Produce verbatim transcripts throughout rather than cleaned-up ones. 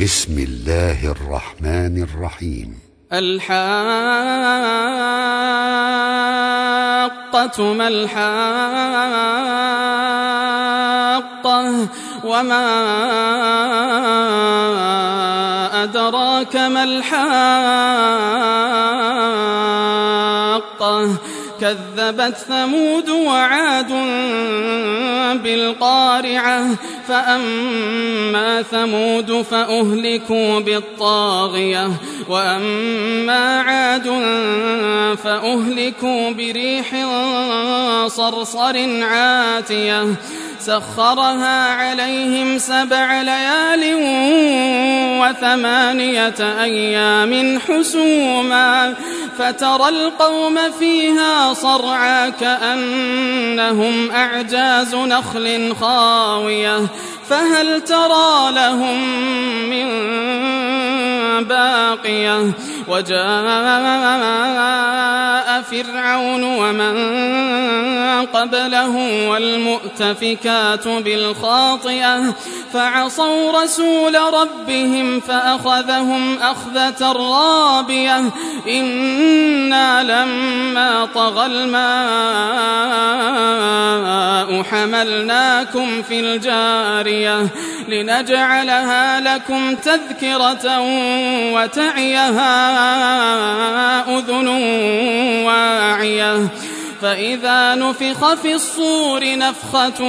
بسم الله الرحمن الرحيم. الحاقة ما الحاقة وما أدراك ما الحاقة كذبت ثمود وعاد بالقارعة فأما ثمود فأهلكوا بالطاغية وأما عاد فأهلكوا بريح صرصر عاتية سخرها عليهم سبع ليال وثمانية أيام حسوما فترى القوم فيها صرعى كأنهم أعجاز نخل خاوية فهل ترى لهم من باقية وجاء فرعون ومن قبله والمؤتفكات بالخاطئة فعصوا رسول ربهم فأخذهم أخذة رابية إنا لما طغى الماء حملناكم في الجارية لنجعلها لكم تذكرة وتعيها أذن واعية فإذا نفخ في الصور نفخة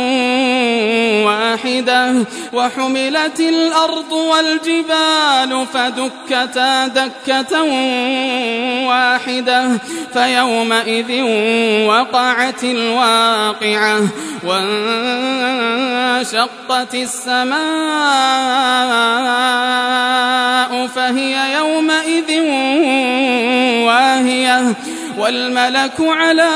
واحدة وحملت الأرض والجبال فدكتا دكة واحدة فيومئذ وقعت الواقعة وانشقت السماء فهي يومئذ واهية والملك على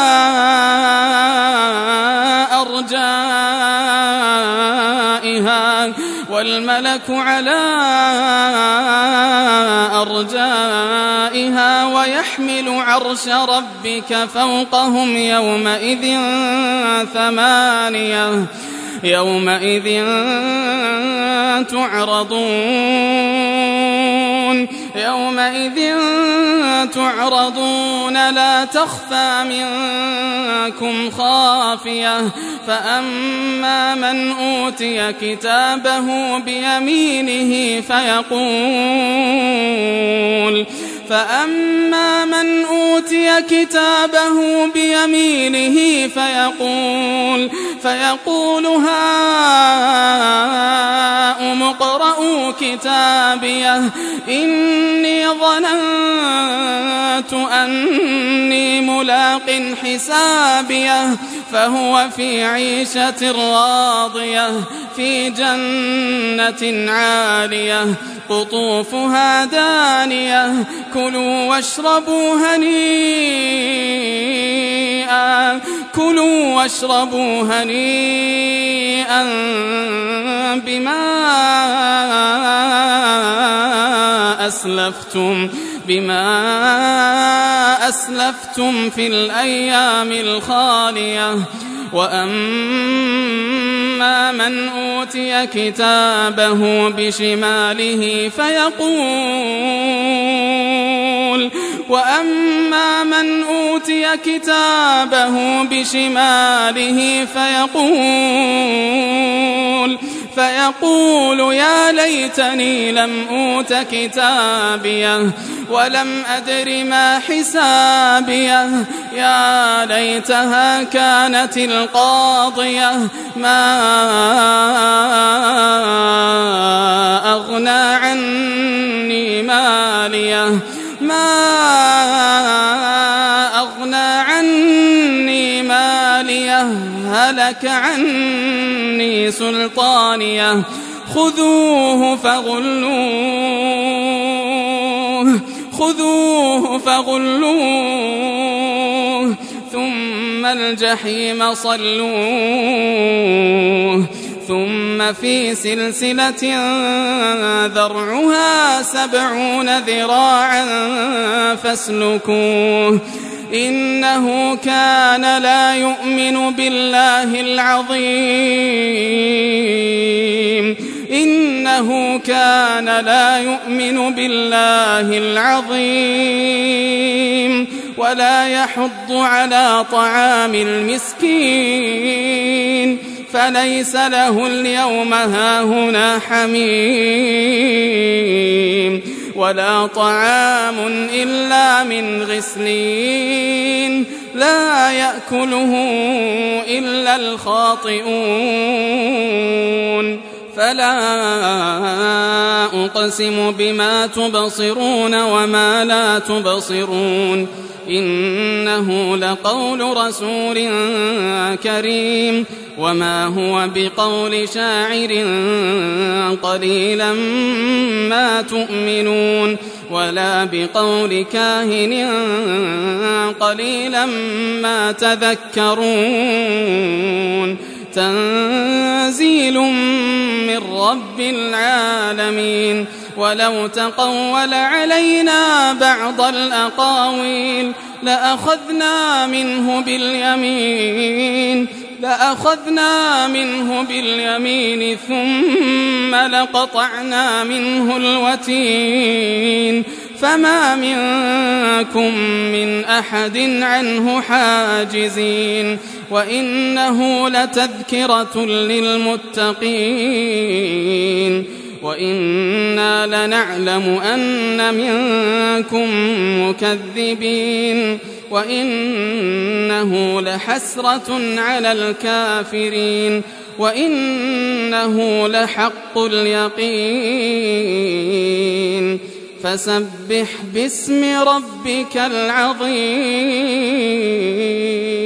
أرجائها والملك على أرجائها ويحمل عرش ربك فوقهم يومئذ ثمانية يومئذ تعرضون يومئذ تعرضون لا تخفى منكم خافية فأما من أوتي كتابه بيمينه فيقول فأما من أوتي كتابه بيمينه فيقول فيقول هاؤم اقرءوا كتابيه إني ظننت أني ملاق حسابيه فهو في عيشة راضية في جنة عالية قطوفها دانية كلوا واشربوا هنيئا كلوا واشربوا هنيئا بما أسلفتم بما أسلفتم في الأيام الخالية وأما من أوتي كتابه بشماله فيقول وأما من أوتي كتابه بشماله فيقول فيقول يا ليتني لم أوت كتابيه ولم أدر ما حسابيه يا ليتها كانت القاضية ما أغنى عني ماليه ما أغنى عني ماليه هلك عني سلطانيه خذوه فغلوه خذوه فغلوه ثم الجحيم صلوه ثم في سلسلة ذرعها سبعون ذراعا فاسلكوه إنه كان لا يؤمن بالله العظيم إنه كان لا يؤمن بالله العظيم ولا يحض على طعام المسكين فليس له اليوم هاهنا حميم ولا طعام إلا من غسلين لا يأكله إلا الخاطئون فلا أقسم بما تبصرون وما لا تبصرون إنه لقول رسول كريم وما هو بقول شاعر قليلا ما تؤمنون ولا بقول كاهن قليلا ما تذكرون تنزيل من رب العالمين ولو تقول علينا بعض الأقاويل لأخذنا منه باليمين لأخذنا منه باليمين ثم لقطعنا منه الوتين فما منكم من أحد عنه حاجزين وإنه لتذكرة للمتقين وإنا لنعلم أن منكم مكذبين وإنه لحسرة على الكافرين وإنه لحق اليقين فسبح باسم ربك العظيم.